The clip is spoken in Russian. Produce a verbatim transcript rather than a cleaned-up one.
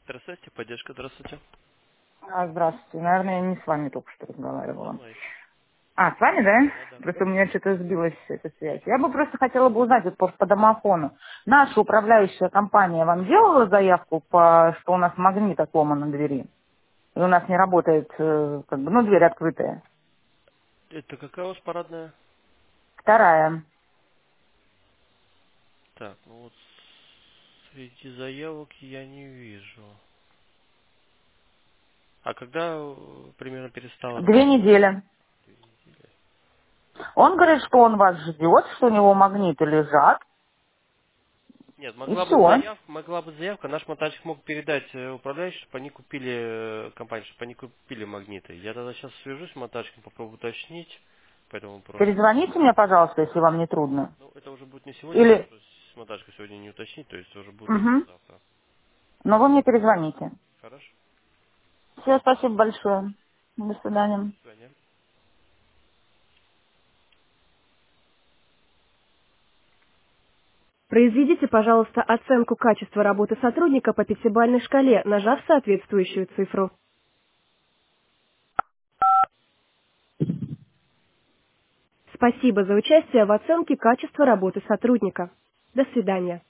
Здравствуйте, поддержка, здравствуйте. А, здравствуйте. Наверное, я не с вами только что Со разговаривала. мной. А, с вами, да? Да, да. Просто у меня что-то сбилась эта связь. Я бы просто хотела бы узнать вот по, по домофону. Наша управляющая компания вам делала заявку, по, что у нас магнит отломан на двери? И у нас не работает, э, как бы, ну, дверь открытая. Это какая у вас парадная? Вторая. Так, ну вот среди заявок я не вижу. А когда э, примерно перестала Две работать? недели. Две недели. Он говорит, что он вас ждет, что у него магниты лежат, Нет, и могла бы все. заявка, могла бы заявка, наш монтажник мог передать э, управляющим, чтобы они купили, э, компании, чтобы они купили магниты. Я тогда сейчас свяжусь с монтажником, попробую уточнить по этому вопросу. Перезвоните мне, пожалуйста, если вам не трудно. Ну, это уже будет не сегодня, потому Или... что с монтажником сегодня не уточнить, то есть уже будет Угу. завтра. Но вы мне перезвоните. Хорошо? Все, спасибо большое. До свидания. До свидания. Произведите, пожалуйста, оценку качества работы сотрудника по пятибалльной шкале, нажав соответствующую цифру. Спасибо за участие в оценке качества работы сотрудника. До свидания.